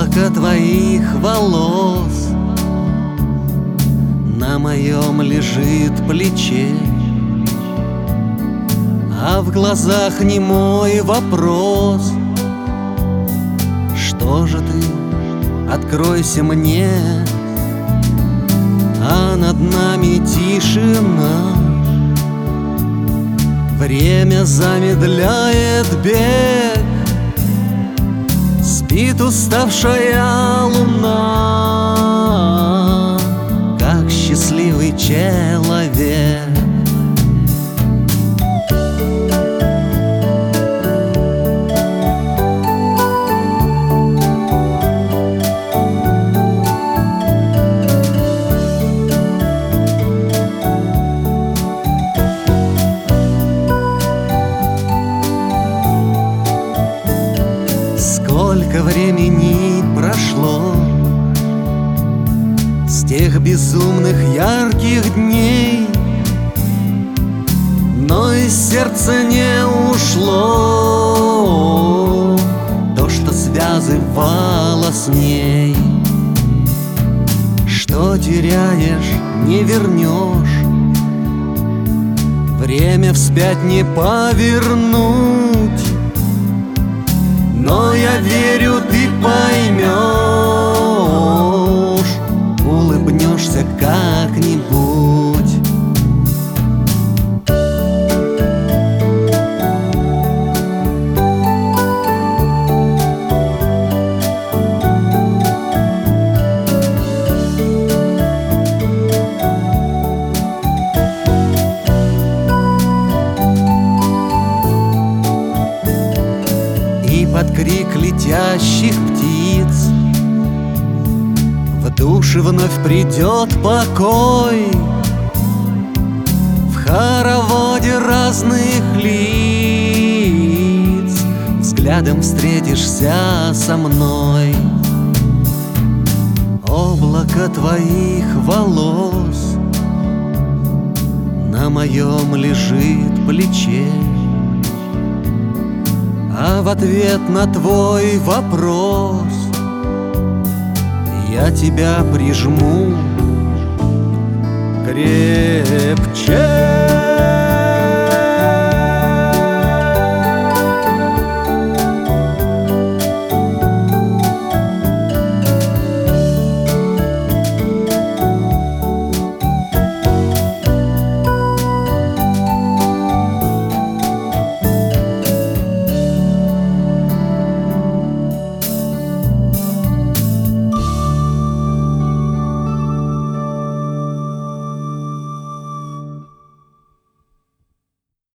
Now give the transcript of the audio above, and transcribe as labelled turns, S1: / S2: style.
S1: Облако твоих волос на моем лежит плече, а в глазах немой вопрос: что же ты, откройся мне. А над нами тишина, время замедляет бег, спит уставшая луна, как счастливый человек. Сколько времени прошло с тех безумных ярких дней, но из сердца не ушло то, что связывало с ней. Что теряешь, не вернешь, время вспять не повернуть. Но я верю, ты поймешь, улыбнешься как-нибудь. Под крик летящих птиц в душе вновь придет покой. В хороводе разных лиц взглядом встретишься со мной. Облако твоих волос на моем лежит плече, а в ответ на твой вопрос я тебя прижму крепче.